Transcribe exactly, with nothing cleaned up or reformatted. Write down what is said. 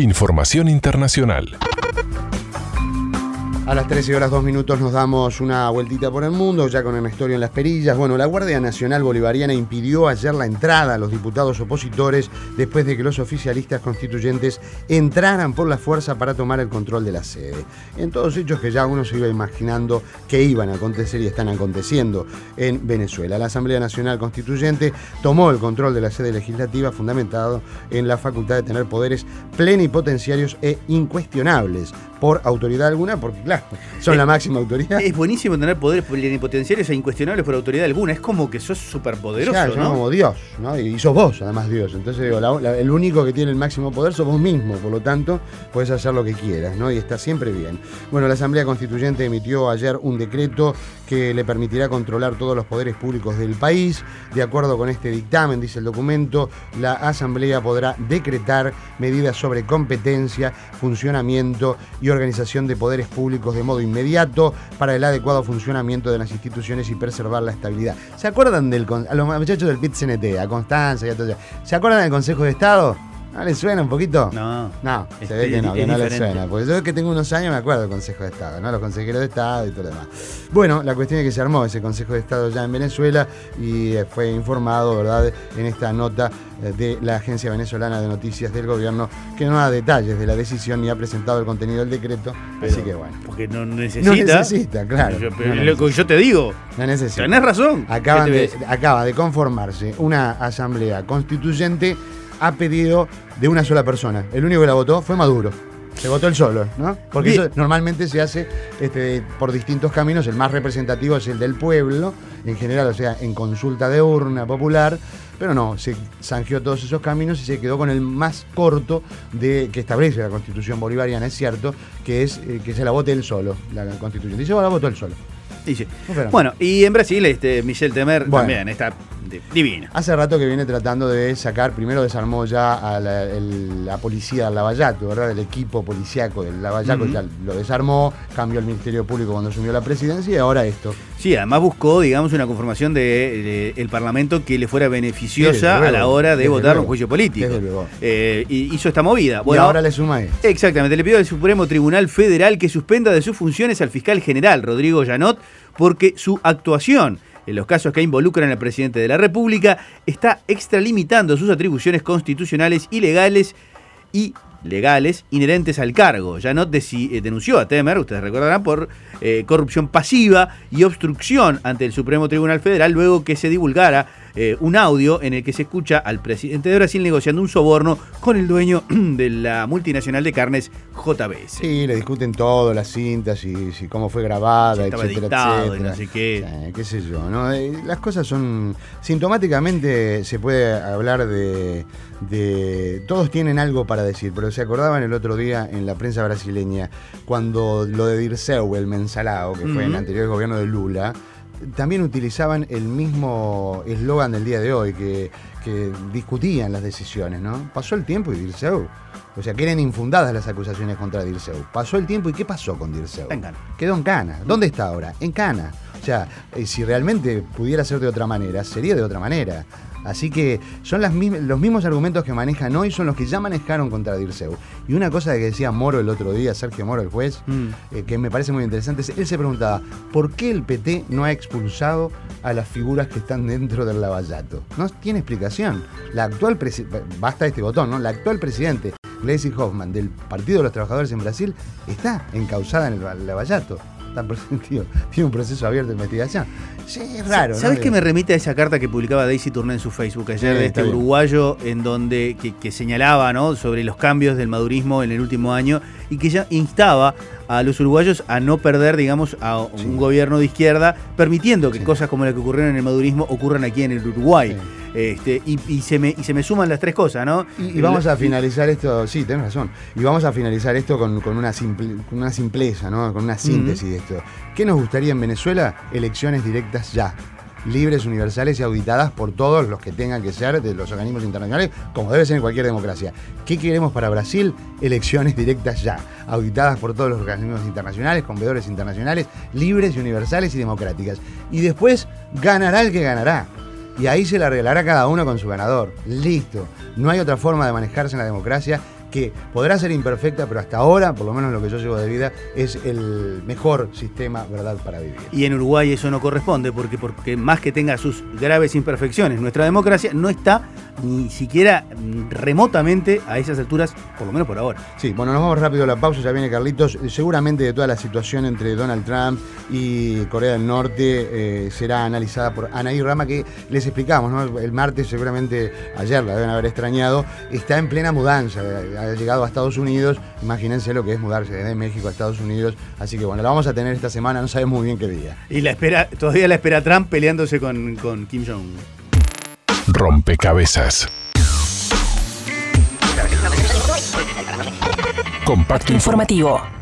Información internacional. A las trece horas dos minutos nos damos una vueltita por el mundo, ya con Ernestorio en las perillas. Bueno, la Guardia Nacional Bolivariana impidió ayer la entrada a los diputados opositores después de que los oficialistas constituyentes entraran por la fuerza para tomar el control de la sede. En todos hechos que ya uno se iba imaginando que iban a acontecer y están aconteciendo en Venezuela. La Asamblea Nacional Constituyente tomó el control de la sede legislativa fundamentado en la facultad de tener poderes plenipotenciarios e incuestionables por autoridad alguna, porque claro, son es, la máxima autoridad. Es buenísimo tener poderes plenipotenciarios e incuestionables por autoridad alguna. Es como que sos superpoderoso, claro, ¿no? como Dios, ¿no? Y sos vos, además, Dios. Entonces, digo, la, la, el único que tiene el máximo poder sos vos mismo. Por lo tanto, podés hacer lo que quieras, ¿no? Y está siempre bien. Bueno, la Asamblea Constituyente emitió ayer un decreto que le permitirá controlar todos los poderes públicos del país. De acuerdo con este dictamen, dice el documento, la Asamblea podrá decretar medidas sobre competencia, funcionamiamiento y organización de poderes públicos de modo inmediato para el adecuado funcionamiento de las instituciones y preservar la estabilidad. ¿Se acuerdan del a los muchachos del P I T C N T, a Constanza y a todo eso? ¿Se acuerdan del Consejo de Estado? ¿No les suena un poquito? No. No, se este, ve que no, que no les diferente. suena. Porque yo que tengo unos años me acuerdo del Consejo de Estado, ¿no? Los consejeros de Estado y todo lo demás. Bueno, la cuestión es que se armó ese Consejo de Estado ya en Venezuela y fue informado, ¿verdad?, en esta nota de la Agencia Venezolana de Noticias del Gobierno, que no da detalles de la decisión ni ha presentado el contenido del decreto. Pero, así que bueno. Porque no necesita. No necesita, claro. Yo, pero no lo que yo te digo. No necesita. Tenés razón. Acaban te de, acaba de conformarse una asamblea constituyente a pedido de una sola persona. El único que la votó fue Maduro. Se votó él solo, ¿no? Porque Bien. eso normalmente se hace este, por distintos caminos. El más representativo es el del pueblo, en general, o sea, en consulta de urna popular. Pero no, se zanjeó todos esos caminos y se quedó con el más corto de que establece la Constitución bolivariana, es cierto, que es eh, que se la vote él solo, la Constitución. Dice, bueno, la votó él solo. Dice. No, bueno, y en Brasil, este Michel Temer bueno. también está divina. Hace rato que viene tratando de sacar, primero desarmó ya a la, el, la policía del Lavallato, ¿verdad? El equipo policíaco del Lavallato, uh-huh. Ya lo desarmó, cambió el Ministerio Público cuando asumió la presidencia y ahora esto. Sí, además buscó, digamos, una conformación del de, de Parlamento que le fuera beneficiosa luego, a la hora de votar luego, un juicio político. Desde luego. Eh, y hizo esta movida. Bueno, y ahora le suma esto. Exactamente, le pidió al Supremo Tribunal Federal que suspenda de sus funciones al fiscal general Rodrigo Janot porque su actuación en los casos que involucran al presidente de la República está extralimitando sus atribuciones constitucionales y legales y legales inherentes al cargo. Janot denunció a Temer, ustedes recordarán, por eh, corrupción pasiva y obstrucción ante el Supremo Tribunal Federal luego que se divulgara eh, un audio en el que se escucha al presidente de Brasil negociando un soborno con el dueño de la multinacional de carnes J B S. Sí, le discuten todo, las cintas y, y cómo fue grabada, si estaba etcétera, dictado, etcétera. Y no sé qué. Sí, qué sé yo, ¿no? Las cosas son... Sintomáticamente se puede hablar de... de todos tienen algo para decir, pero se acordaban el otro día en la prensa brasileña cuando lo de Dirceu, el mensalao, que uh-huh. fue en el anterior gobierno de Lula, también utilizaban el mismo eslogan del día de hoy, que, que discutían las decisiones, ¿no? Pasó el tiempo y Dirceu, o sea, que eran infundadas las acusaciones contra Dirceu. Pasó el tiempo y ¿qué pasó con Dirceu? En Cana. Quedó en Cana. ¿Dónde está ahora? En Cana. O sea, si realmente pudiera ser de otra manera, sería de otra manera. Así que son las mismas, los mismos argumentos que manejan hoy son los que ya manejaron contra Dirceu. Y una cosa que decía Moro el otro día, Sergio Moro, el juez, mm. eh, que me parece muy interesante, él se preguntaba, ¿por qué el P T no ha expulsado a las figuras que están dentro del Lavallato? No tiene explicación. La actual presidente, basta este botón, ¿no? La actual presidente, Gleisi Hoffmann, del Partido de los Trabajadores en Brasil, está encausada en el Lavallato. Tiene un proceso abierto de investigación. Sí, es raro. ¿Sabes ¿no? qué me remite a esa carta que publicaba Daisy Tourné en su Facebook ayer, sí, de este uruguayo en donde que, que señalaba, ¿no?, sobre los cambios del madurismo en el último año y que ya instaba a los uruguayos a no perder, digamos, a un sí. gobierno de izquierda, permitiendo que sí. cosas como las que ocurrieron en el madurismo ocurran aquí en el Uruguay. Sí. Este, y, y, se me, y se me suman las tres cosas, ¿no? Y, y vamos a finalizar esto, sí, tenés razón, y vamos a finalizar esto con, con, una, simple, con una simpleza, ¿no? Con una síntesis uh-huh. de esto. ¿Qué nos gustaría en Venezuela? Elecciones directas ya. Libres, universales y auditadas por todos los que tengan que ser de los organismos internacionales, como debe ser en cualquier democracia. ¿Qué queremos para Brasil? Elecciones directas ya, auditadas por todos los organismos internacionales, con veedores internacionales, libres y universales y democráticas. Y después ganará el que ganará. Y ahí se la arreglará cada uno con su ganador. Listo. No hay otra forma de manejarse en la democracia que podrá ser imperfecta, pero hasta ahora, por lo menos lo que yo llevo de vida, es el mejor sistema, ¿verdad?, para vivir. Y en Uruguay eso no corresponde, porque, porque más que tenga sus graves imperfecciones, nuestra democracia no está ni siquiera remotamente a esas alturas, por lo menos por ahora. Sí, bueno, nos vamos rápido a la pausa, ya viene Carlitos. Seguramente de toda la situación entre Donald Trump y Corea del Norte eh, será analizada por Anaí Rama, que les explicamos, ¿no? El martes, seguramente ayer la deben haber extrañado, está en plena mudanza, ha llegado a Estados Unidos, imagínense lo que es mudarse desde México a Estados Unidos, así que bueno, la vamos a tener esta semana, no sabemos muy bien qué día. Y la espera, todavía la espera Trump peleándose con, con Kim Jong-un. Rompecabezas. Compacto Informativo.